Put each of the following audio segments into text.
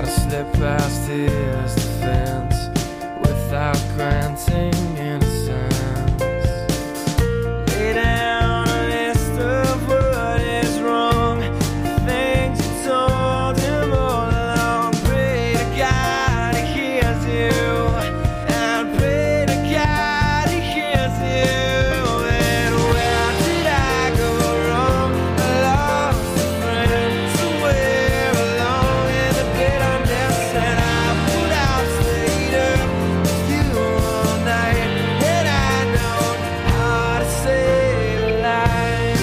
to slip past his defense without granting innocence. Lay down a list of what is wrong, the things you told him all along. Pray to God he hears you, and pray to God he hears you. And where did I go wrong? I lost a friend somewhere along in the bitterness, and I put out stayed up with you all night, and I know how to save a life.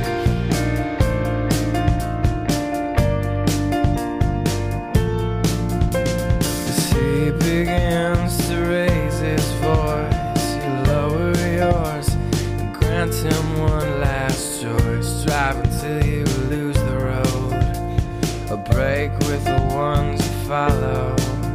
As he begins to raise his voice, you lower yours and grant him one last choice. Drive until you lose the road, a break with the ones you follow.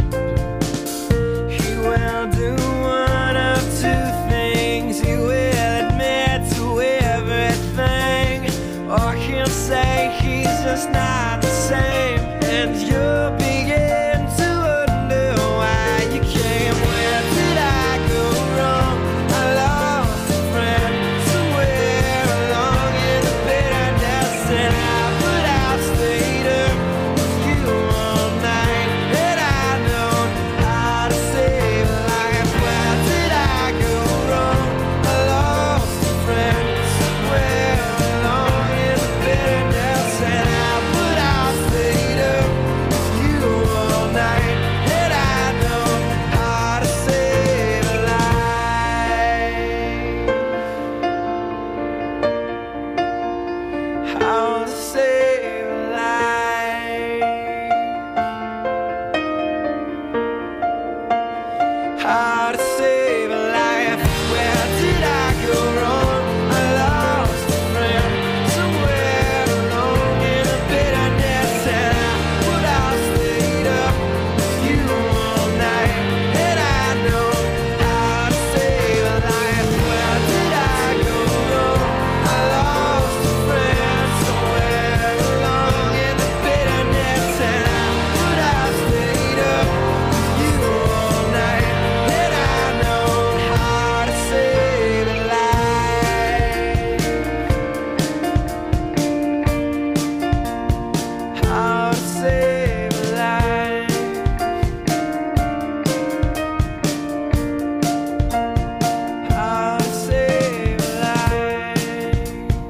He will do one of two things. He will admit to everything, or he'll say he's just not the same, and you'll begin to wonder why you came. Where did I go wrong? I lost a friend somewhere along in the bitterness, and I put out stayed up with you all night, and I know how to save a life. Where did I go wrong? I lost a friend somewhere along in the bitterness, and I put out stayed up with you all night, and I know how to save a life. How to save a life. How to save a life. Where did I go wrong? I lost a friend somewhere along in the bitterness, and I put out stayed up with you all night, and I know how to save a life. Where did I go wrong? I lost a friend somewhere along in the bitterness, and I put out stayed up with you all night, and I know how to save a life. How to save a life. How to save a life.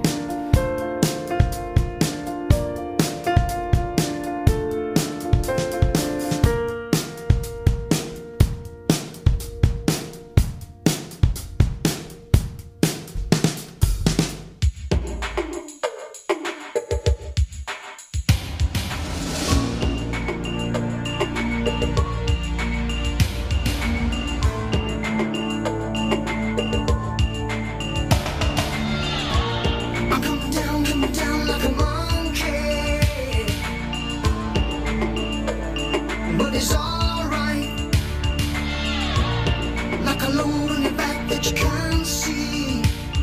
I'm coming down like a monkey, but it's alright. Like a load on your back that you can't see.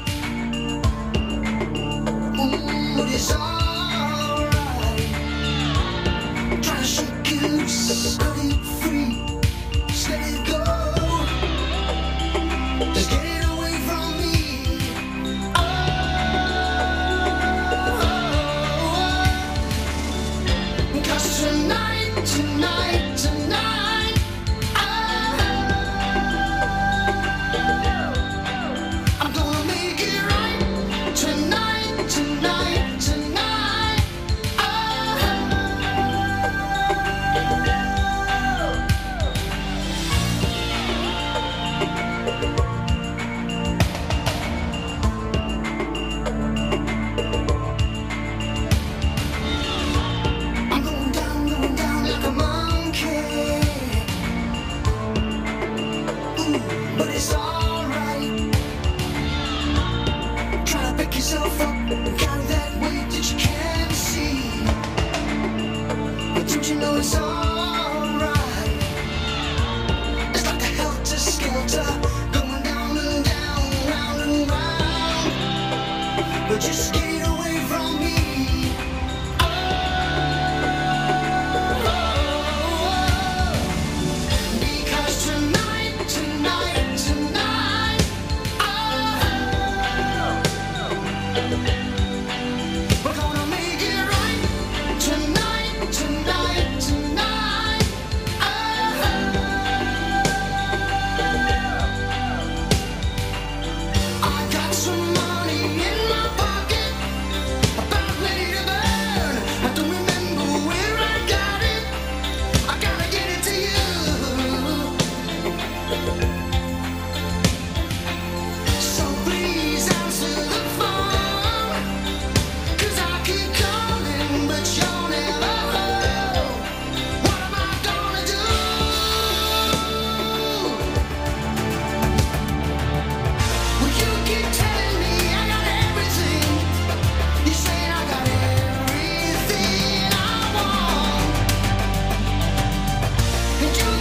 But it's alright. Try to shake it loose, cut it free, just let it go. Just get it away from me. Cause tonight, I'm gonna make it right. Tonight, I'm going down like a monkey. Ooh, but it's alright. Try to pick yourself up, carry that weight that you can't see. But don't you know it's alright? It's like a helter-skelter, going down and down, round and round. But just get away from me. Oh,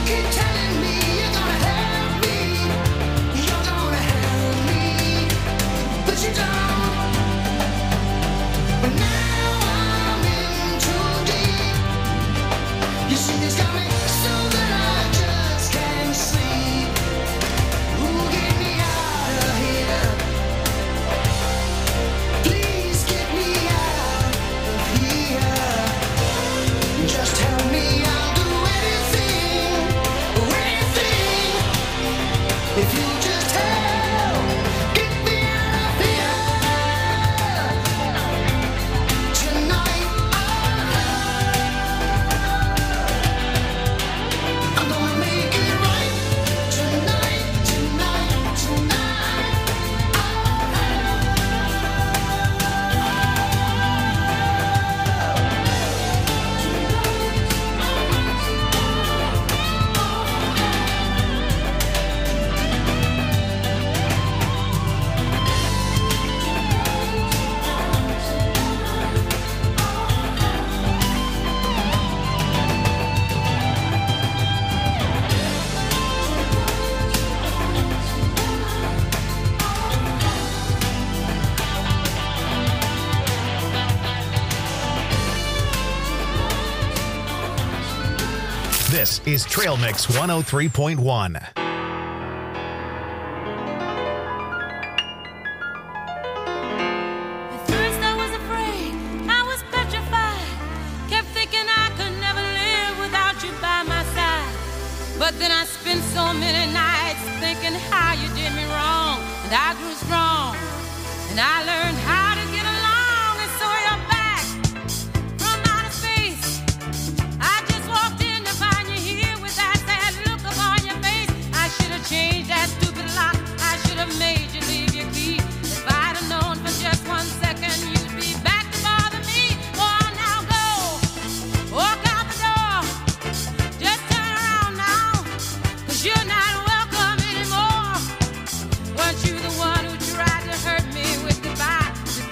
keep telling me you're gonna help me, you're gonna help me, but you don't. But now I'm in too deep. You see this coming so that I just can't sleep. Ooh, get me out of here. Please get me out of here. Just tell me I'll do anything, anything. If you just help, get me out of here. Tonight, I'm gonna make it right. Tonight, tonight, tonight. This is Trail Mix 103.1. At first I was afraid, I was petrified. Kept thinking I could never live without you by my side. But then I spent so many nights thinking how you did me wrong. And I grew strong, and I learned how to get along. And so you're back from outer space. I just walked in to find you here with that sad look upon your face. I should have changed that stupid lock. I should have made you leave your key. If I'd have known for just 1 second you'd be back to bother me. Oh, now go, walk out the door. Just turn around now, 'cause you're not welcome anymore. Weren't you the one who tried to hurt me with goodbye?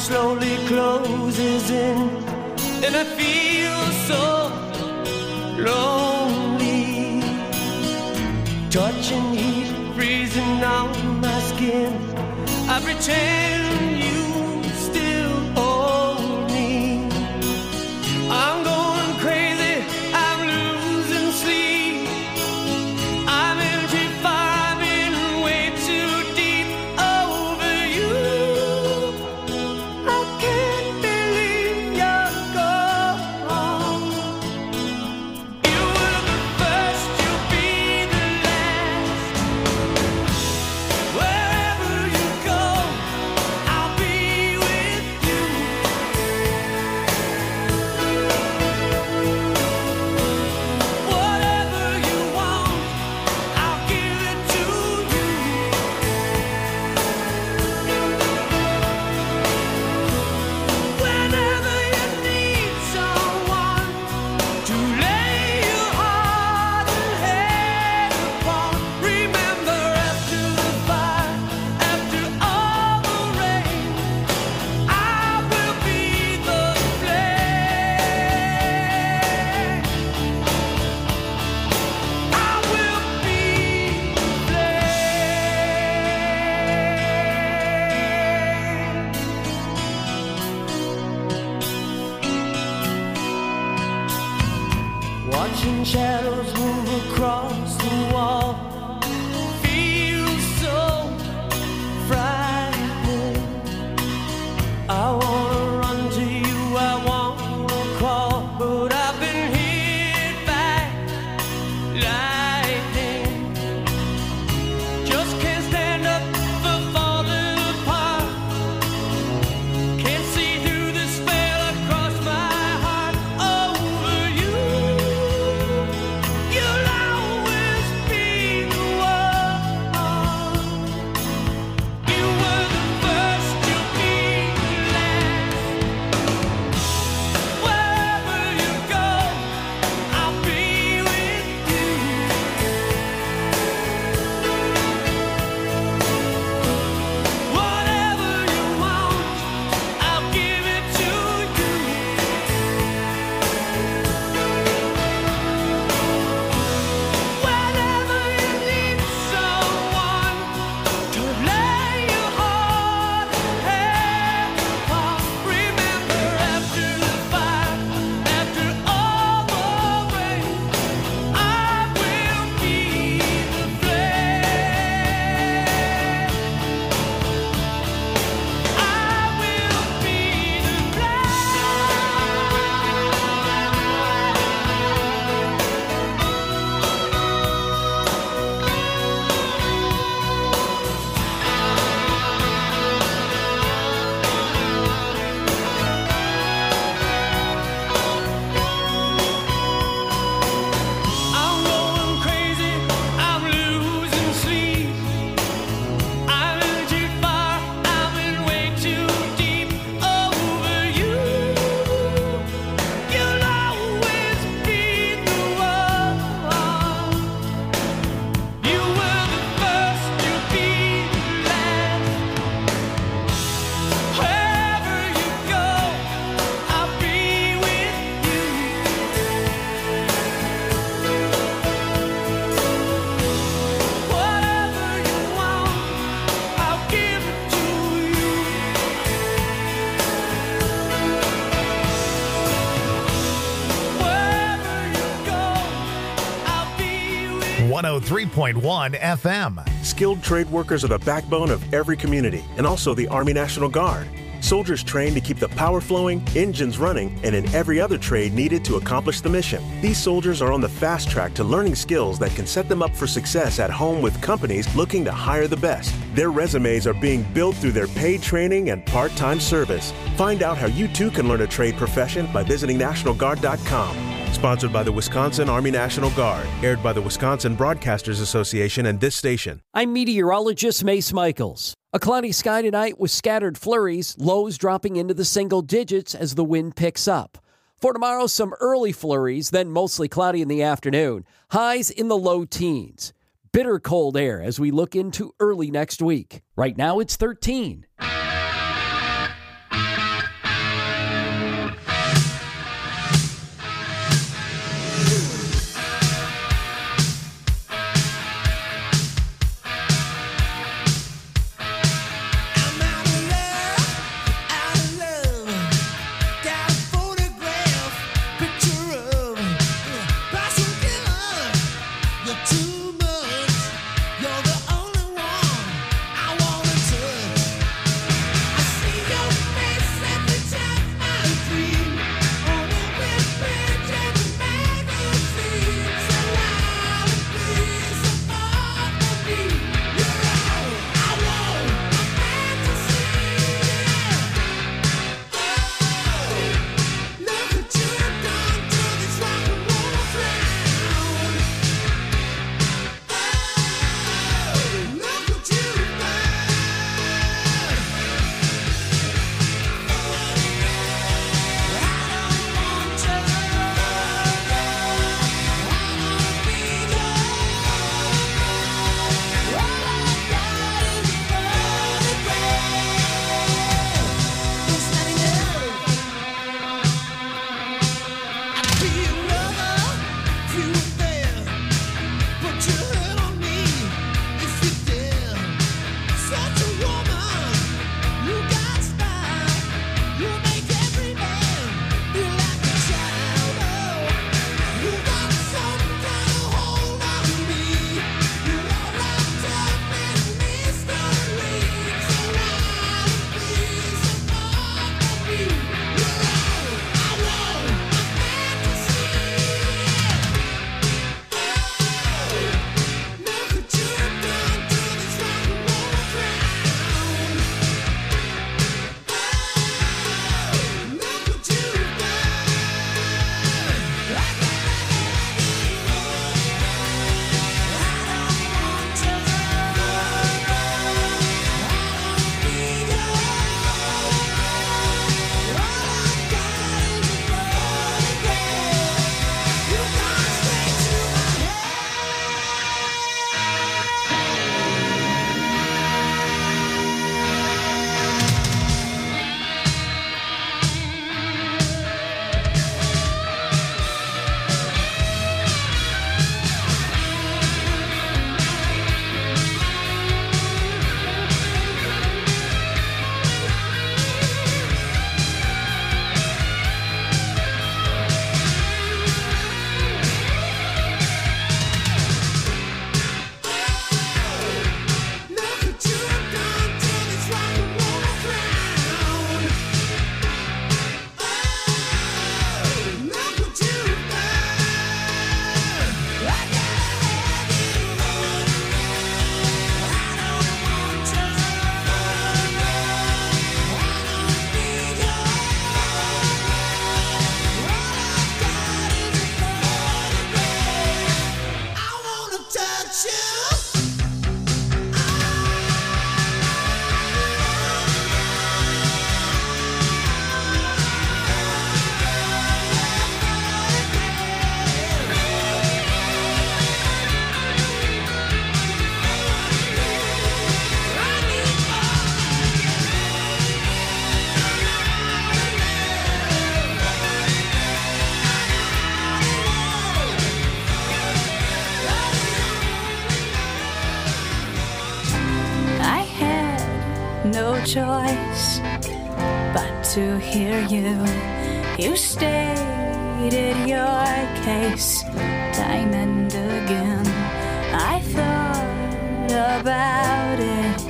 slowly closes in, and I feel so lonely. Touching heat, freezing on my skin. I pretend you still hold me. I'm going crazy, I'm losing sleep. I'm in too far, I've been way too deep over you. I can't believe you're gone. You were the first, you'll be the last. Wherever you go, I'll be with you. Whatever you want, I'll give it to you. Whenever you need someone to lay your heart and head upon, remember after the fire, after all the rain, I will be the flame. I will be the flame. Watching shadows move across the wall feels so frightening. I wanna run to you, I wanna crawl, but I've been hit by lightning. Just can't stand up for falling apart. Can't see through the spell across my heart over you. You'll always be the one. You were the first, you'll be the last. Wherever you go, I'll be with you. Whatever you want, I'll give it to you. Whenever you need someone to lay your heart and head upon, remember after the fire, after all the rain, I will be the flame. I will be the I'm going crazy, I'm losing sleep. I'm in too far, I'm in way too deep over you. You'll always be the one. You were the first, you'll be the last. Wherever you go, I'll be with you. Whatever you want, I'll give it to you. Wherever you go, I'll be with you. 103.1 FM. Skilled trade workers are the backbone of every community, and also the Army National Guard. Soldiers trained to keep the power flowing, engines running, and in every other trade needed to accomplish the mission. These soldiers are on the fast track to learning skills that can set them up for success at home with companies looking to hire the best. Their resumes are being built through their paid training and part-time service. Find out how you too can learn a trade profession by visiting NationalGuard.com. Sponsored by the Wisconsin Army National Guard. Aired by the Wisconsin Broadcasters Association and this station. I'm meteorologist Mace Michaels. A cloudy sky tonight with scattered flurries, lows dropping into the single digits as the wind picks up. For tomorrow, some early flurries, then mostly cloudy in the afternoon. Highs in the low teens. Bitter cold air as we look into early next week. Right now, it's 13. choice but to hear you. You stated your case time and again. I thought about it.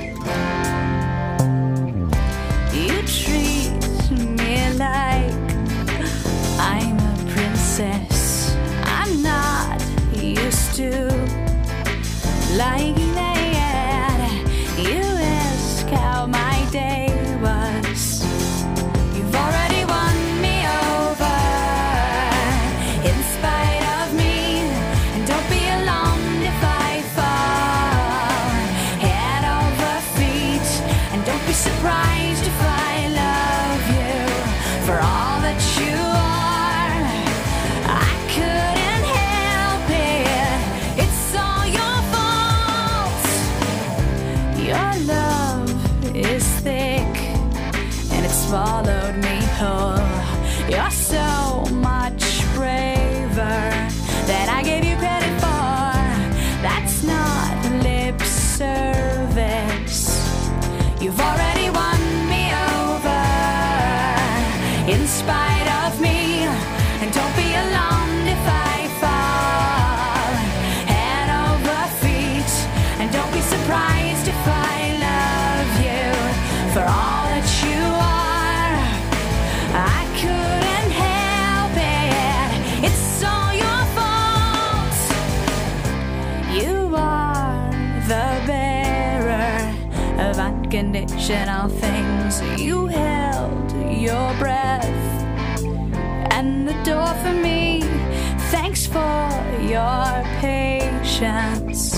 You treat me like I'm a princess. I'm not used to like that. You ask how my day was. You've already won me over in spite of me. And don't be alarmed if I fall head over feet. And don't be surprised if I love you for all that you are. I couldn't help it. It's all your fault. Your love is thick and it's swallowed me whole. You're so much braver than I gave you credit for. That's not lip service. You've already won me over in spite of me. And don't be alarmed if I fall head over feet. And don't be surprised if I love you for all that you are. I couldn't help it. It's all your fault. You are the bearer of unconditional things. You held your breath and the door for me. Thanks for your patience.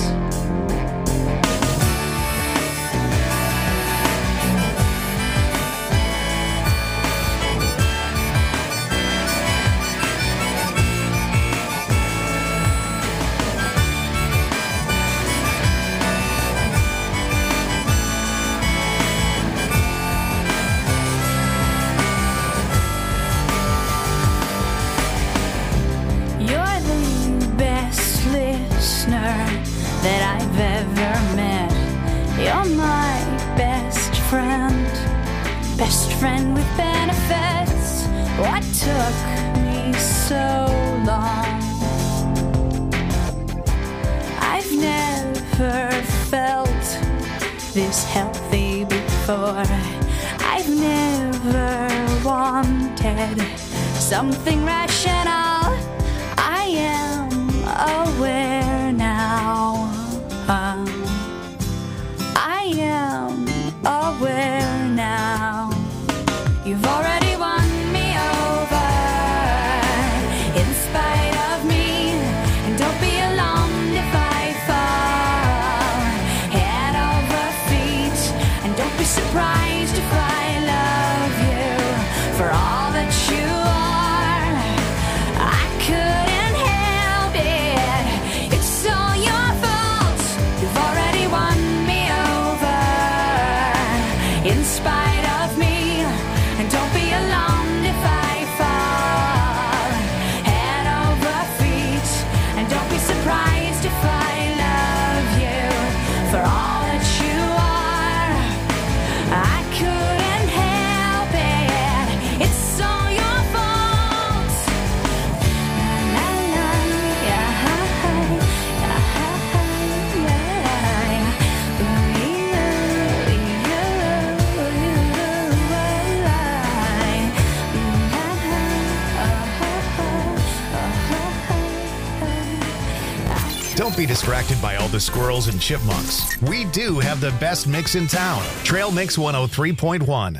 You're the best listener that I've ever met. You're my best friend with benefits. What took me so long? I've never felt this healthy before. I've never wanted something rational. I am aware now. I am aware now. You've already won me over in spite of me. And don't be alarmed if I fall head over feet. And don't be surprised if I love you for all that you are. I couldn't help it. It's all your fault. You've already won me over in spite of me. And don't be alarmed if I fall head over feet. And don't be surprised if I love you for all that you are. I couldn't help it. It's all your fault. La, la, yeah, Don't be distracted by all the squirrels and chipmunks. We do have the best mix in town. Trail Mix 103.1.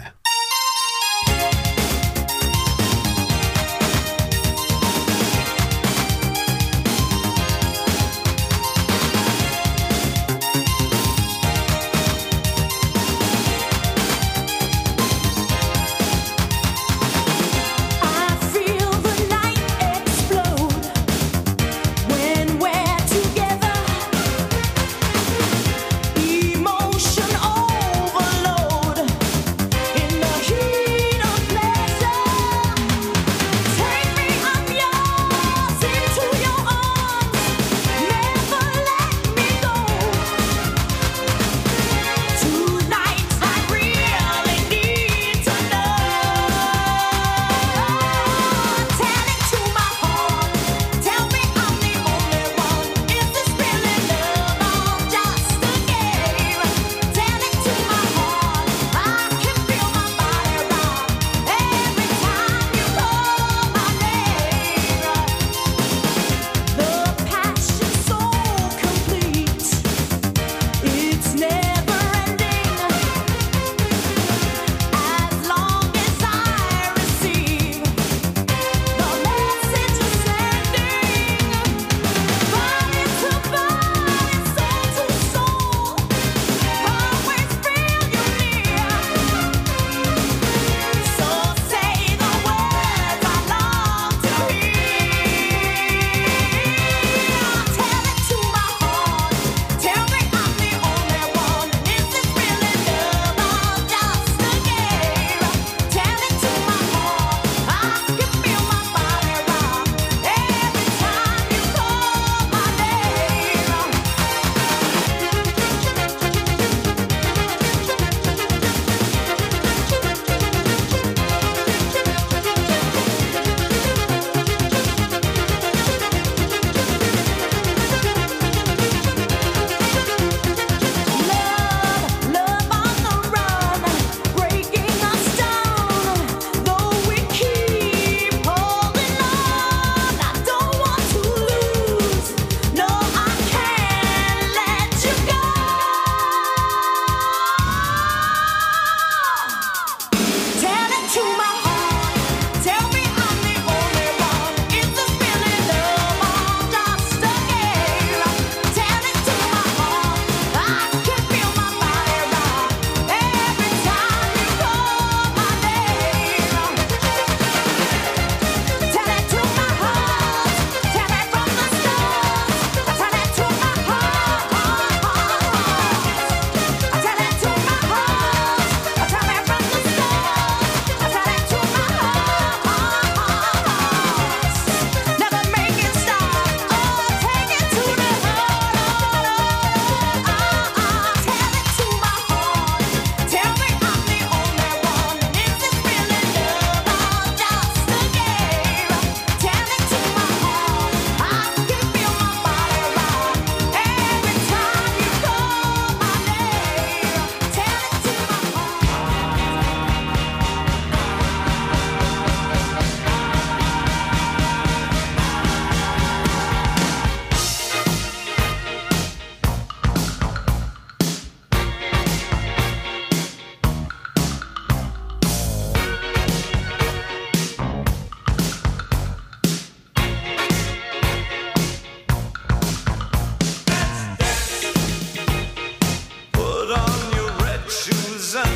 I feel the night explode when we're together. Emotion overload in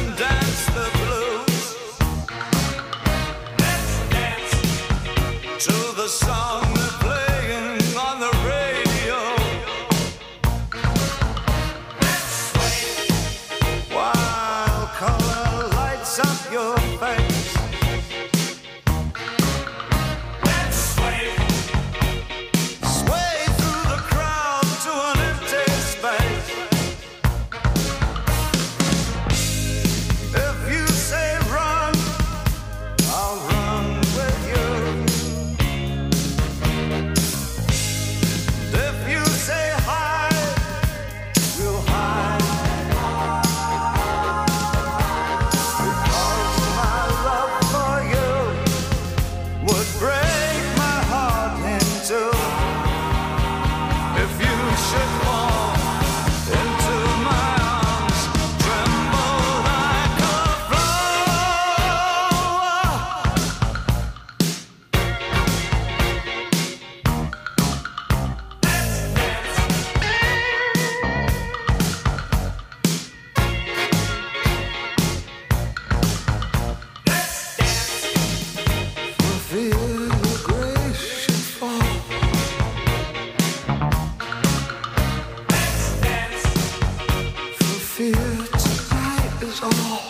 and dance the blues. Let's dance to the song they're playing on the radio. Let's sway while color lights up your face. Let's sway through the crowd to an empty space. If you say run, I'll run with you. If you say hide, we'll hide. Because my love for you would break my heart in two. If you should fall into my arms, tremble like a flower. For fear your grace should fall. For fear tonight is all.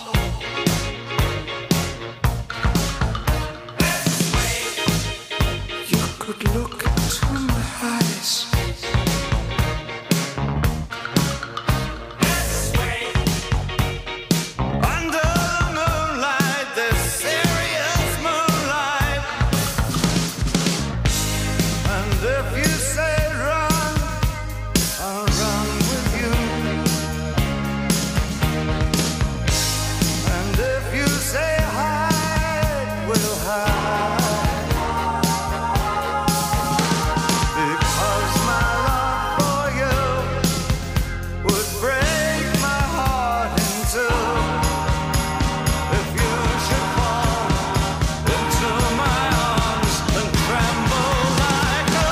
You could look into my eyes. Under the moonlight, this serious moonlight. And if you say run, I'll run with you. And if you say hide, we'll hide. Because my love for you would break my heart in two. If you should fall into my arms and tremble like a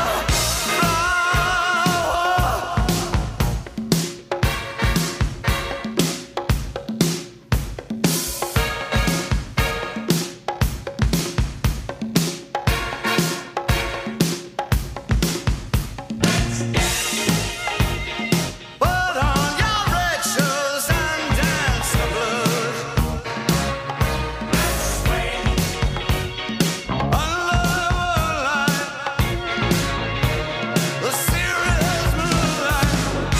flower. Put on your red shoes and dance the blues. Under the serious moonlight.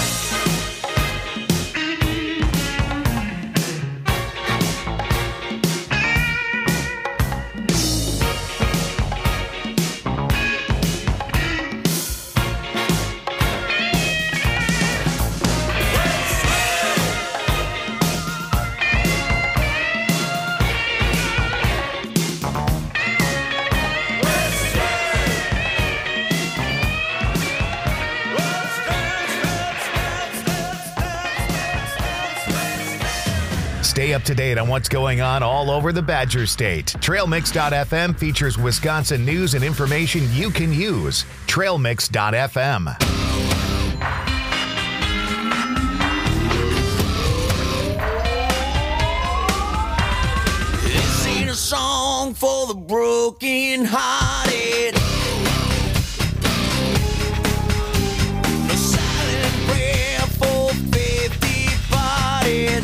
Stay up to date on what's going on all over the Badger State. TrailMix.fm features Wisconsin news and information you can use. TrailMix.fm. This ain't a song for the broken hearted. A silent prayer for faith departed.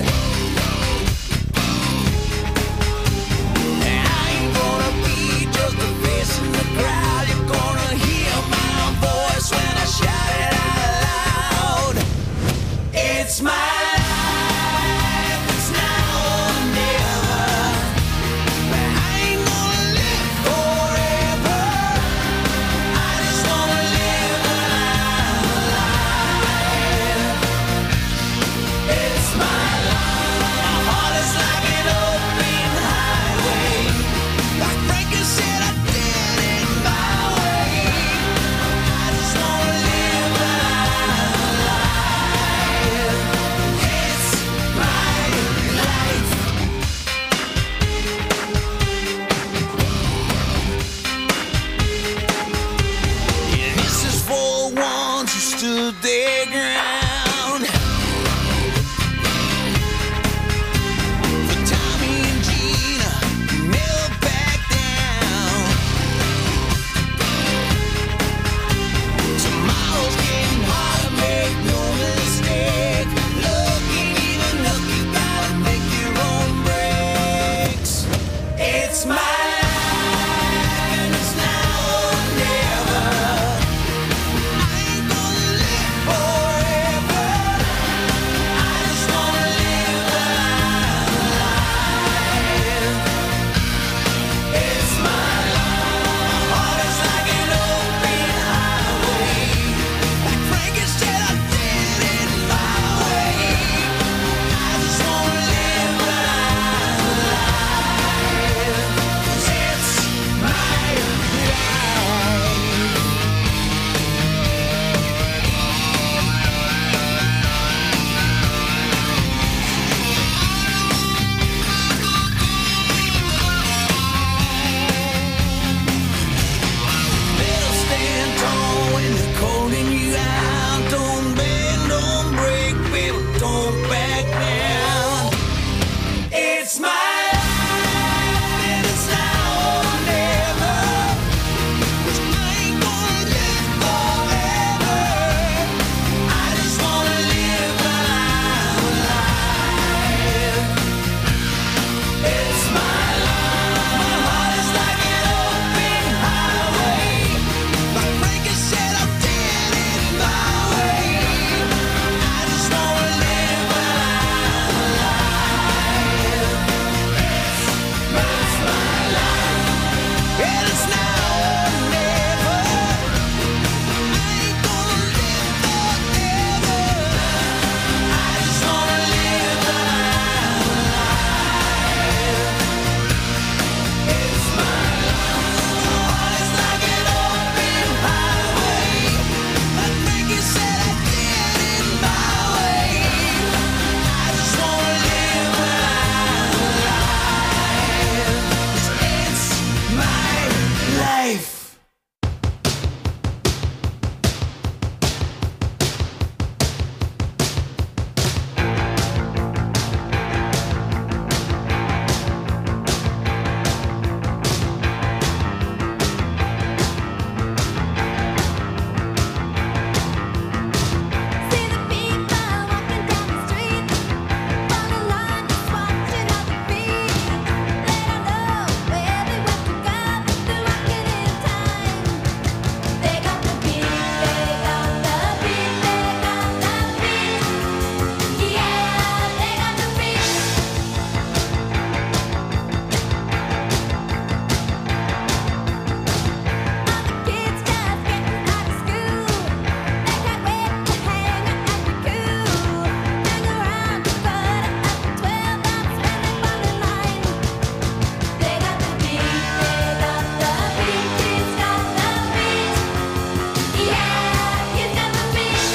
I ain't gonna be just a face in the crowd. You're gonna hear my voice when I shout it out loud. It's my life, it's now or never. I ain't gonna live forever. It's my life and it's now or never. I ain't gonna live forever. I just wanna live the life. It's my life. My heart is like an open highway. Like Frankie said, I did it my way. I just wanna live the life. 'Cause it's my life. Better stand tall when they're calling you out. Don't bend, don't break, baby, don't back down. It's my life and it's now or never. 'Cause I ain't gonna live forever. I just wanna live my life. It's my life. My heart is like an open highway. Like Frankie said, I did it my way. I just wanna live my life. It's my life. And it's now or never. I ain't gonna live forever. I just wanna live my life. It's my life. My heart is like an open highway. Like Frankie said, I did it my way. I just wanna live my life. It's my life. See the people walking down the street, on the line just watching other feet. They don't know where they went to go, they're walking in time. They got the beat, they got the beat, they got the beat. Yeah, they got the beat. All the kids just getting out of school. They can't wait to hang out and be cool. Hang around the butt after 12 hours when they fall in line. They got the beat, they got the beat, kids got the beat. Yeah, kids got the beat.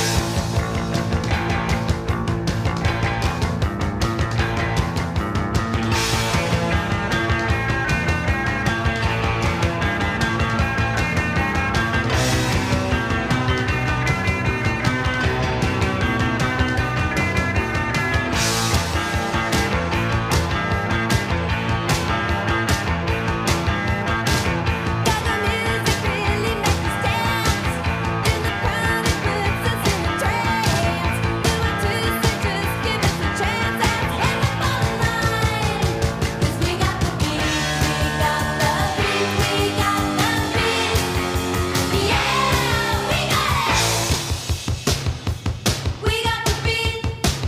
Got the music really makes us dance. In the crowd it puts us in a trance. Do it too, so just give us a chance and hit the ball in line. 'Cause we got the beat, we got the beat, we got the beat. Yeah, we got it. We got the beat.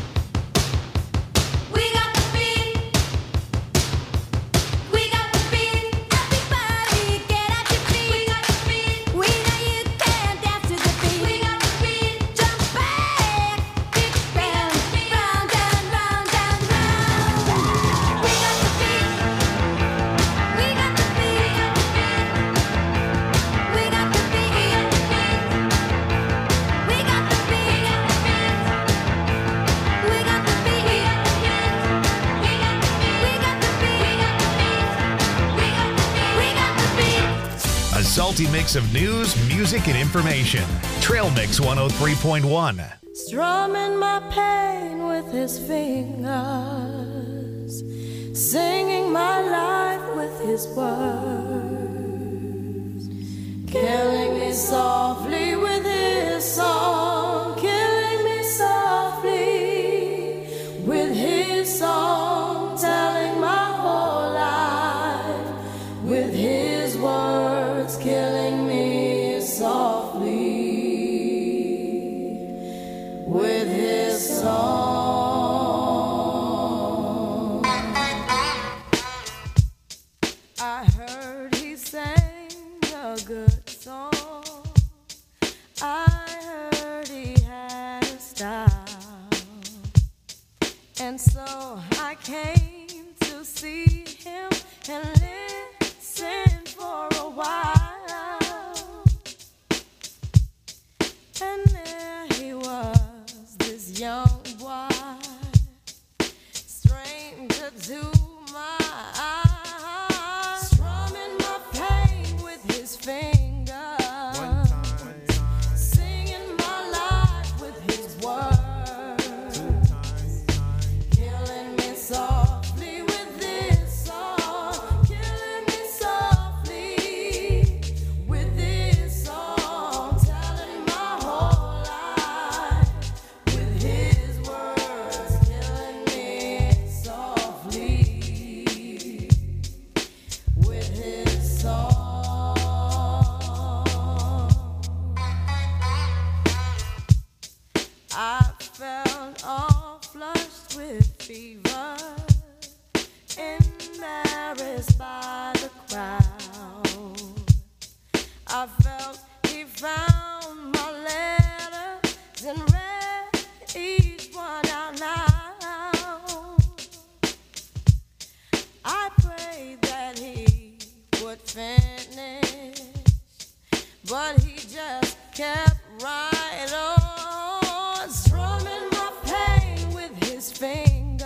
We got the beat. We got the beat. Everybody get at your feet. We got the beat. We know you can dance to the beat. We got the beat. Jump back, kick round, round and round and round. We got the beat. We got the beat. We got the beat. We got the beat. We got the beat. We got the beat. A salty mix of news, music, and information. Trail Mix 103.1. Strumming my pain with his fingers, singing my life with his words, killing me softly with his song, killing me softly with his song, telling my whole life to see him and listen for a while. And there he was, this young boy, stranger to my eyes, strumming my pain with his fingers. I felt he found my letters and read each one out loud. I prayed that he would finish, but he just kept right on, strumming my pain with his fingers.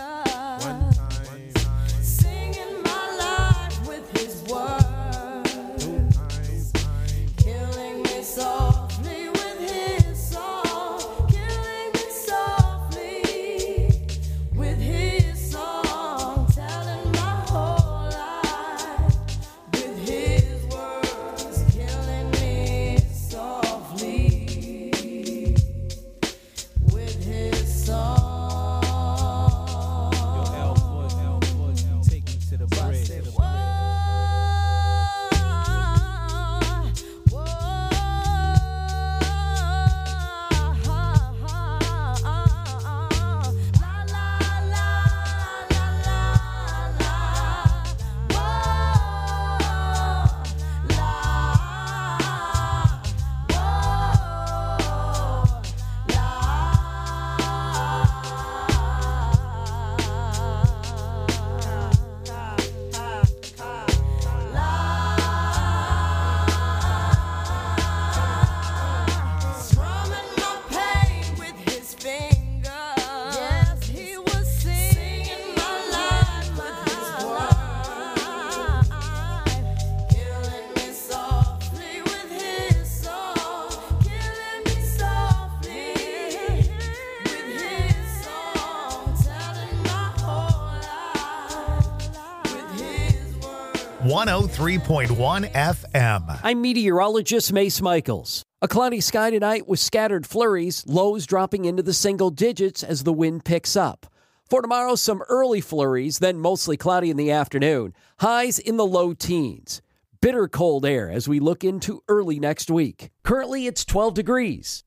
.1 FM. I'm meteorologist Mace Michaels. A cloudy sky tonight with scattered flurries, lows dropping into the single digits as the wind picks up. For tomorrow, some early flurries, then mostly cloudy in the afternoon. Highs in the low teens. Bitter cold air as we look into early next week. Currently, it's 12 degrees.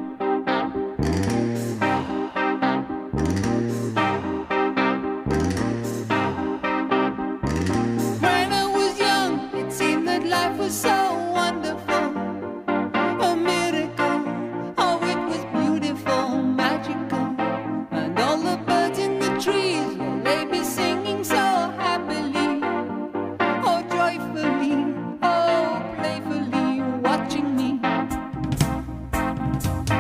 So wonderful, a miracle. Oh, it was beautiful, magical. And all the birds in the trees, will they be singing so happily? Oh, joyfully, oh, playfully, watching me.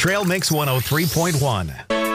Trail Mix 103.1.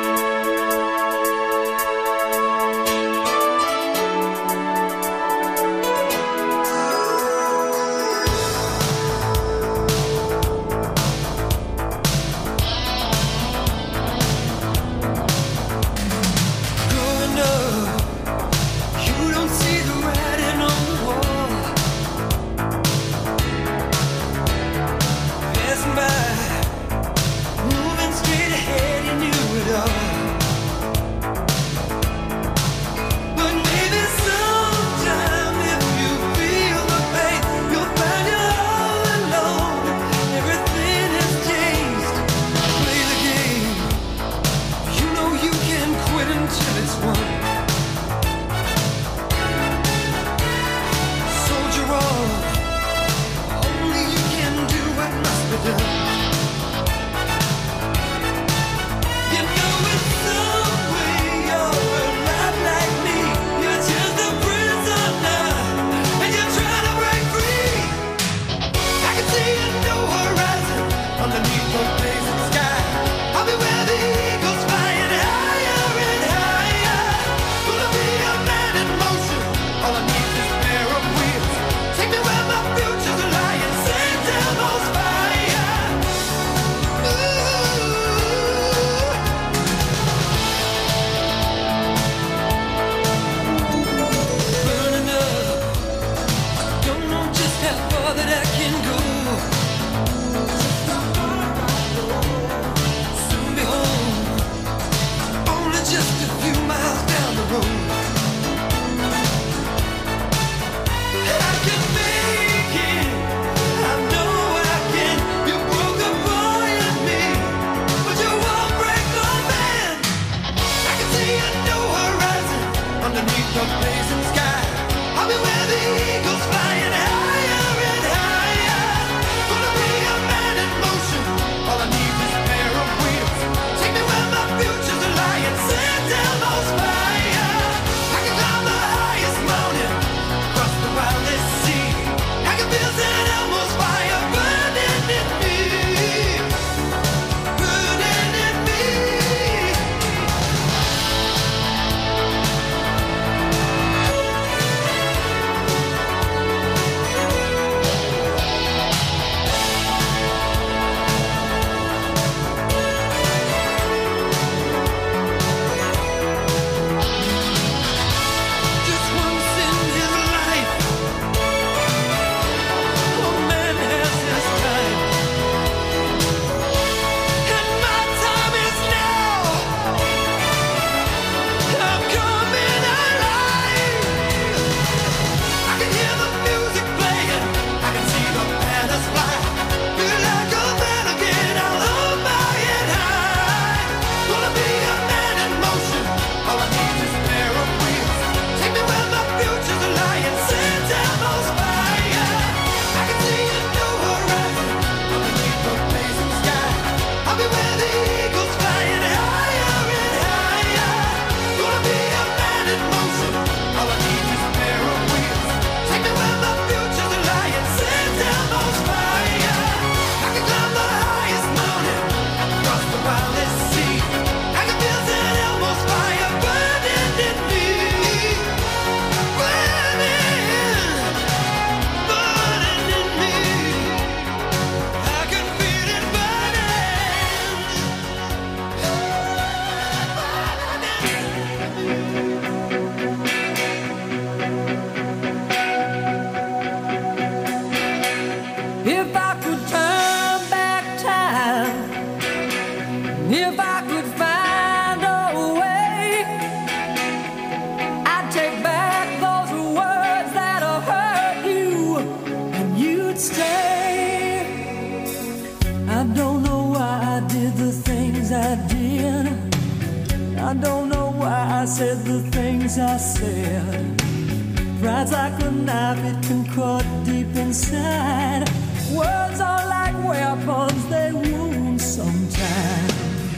I don't know why I said the things I said. Pride's like a knife, it can cut deep inside. Words are like weapons, they wound sometimes.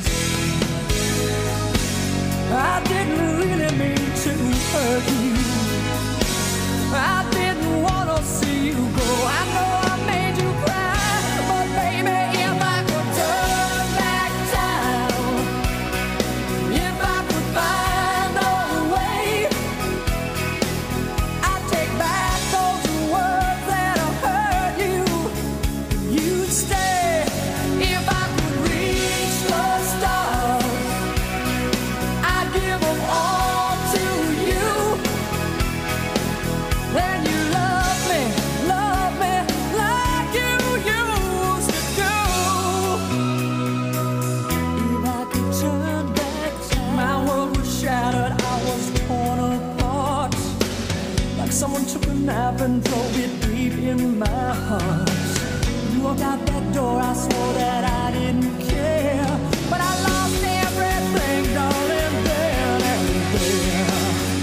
I didn't really mean to hurt you. I didn't want to see you go. I know I made you cry, but baby, if I could turn back deep in my heart. You walk out that door, I swore that I didn't care. But I lost everything, darling, then and there.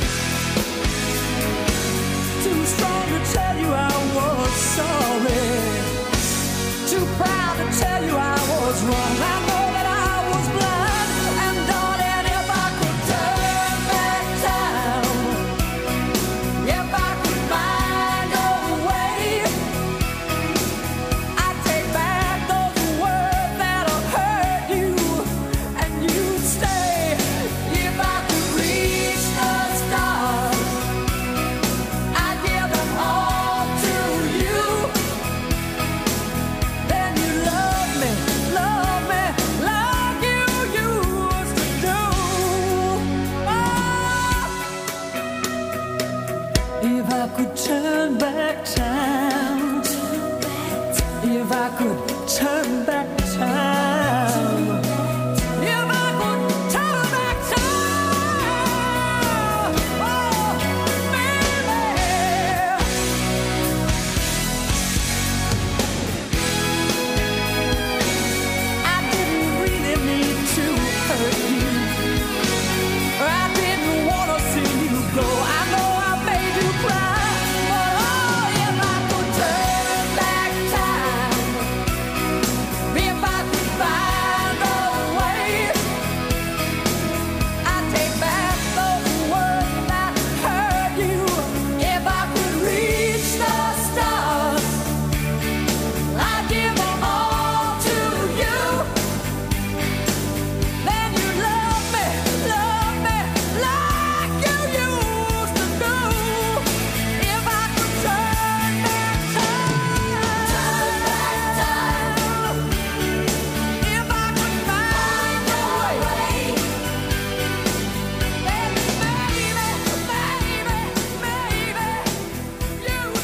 Too strong to tell you I was sorry. Too proud to tell you I was wrong. I know that I was blind. And darling, if I could turn back time, if I could find a way, I'd take back those words that have hurt you, and you'd stay. If I could reach the stars, I'd give them all to you. Then you love me like you used to do. Oh. If I could turn back time, if I could turn back time, if I could turn back time, oh, baby. I didn't really mean to hurt you. I didn't want to see you go. I know I made you cry. But oh, if I could turn back time, if I could find a way, I'd take back those words that hurt you. If I could reach the stars, I'd give them all to you. Then you love me like you used to do. If I could turn back time, if I could find a way, then baby, you would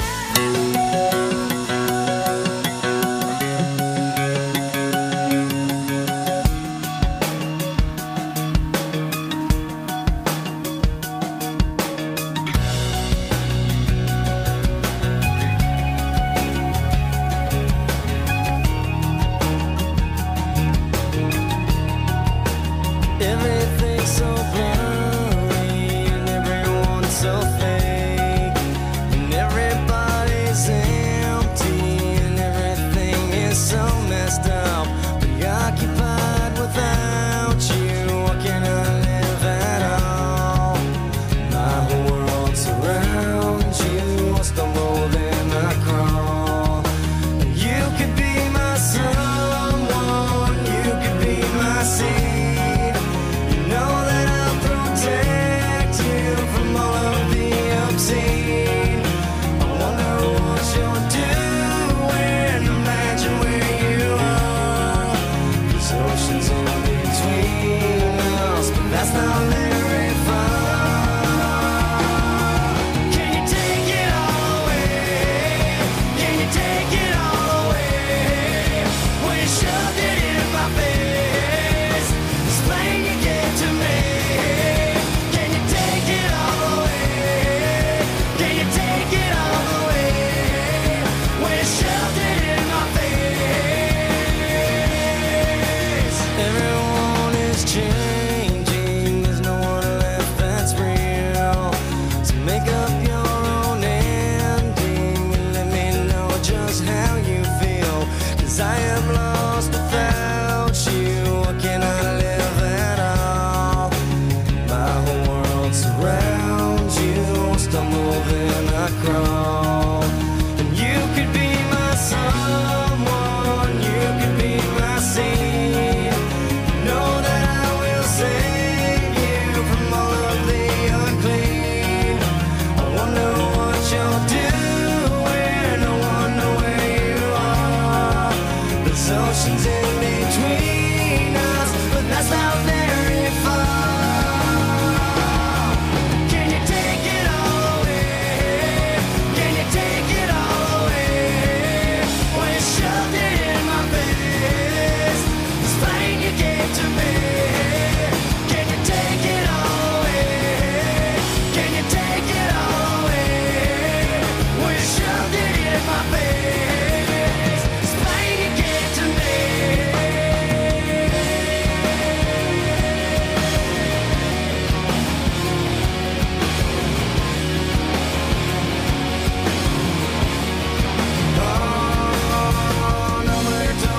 Everything's so blurry and everyone's so fake, and everybody's empty and everything is so messed up, preoccupied without you. What can I live at all? My whole world surrounds you. I stumble then I crawl. You could be my someone, you could be my seed. You know that I'll protect you from all of the obscene. I wonder what you're doing. Imagine where you are. There's oceans in between us, but that's not very far. Can you take it all away? Can you take it all away? When you shoved it in my face, explain you get to me. Can you take it all away? Can you take it all away? When you shoved it in my face. Everyone is changing. There's no one left that's real. So make up your own ending and let me know just how you feel. 'Cause I am lost without you. What can I live at all? My whole world surrounds you. I stumble then I crawl. And you could be my someone, you could be my seed. Know that I will save you from all of the unclean. I wonder what you're doing. I wonder where you are. There's oceans in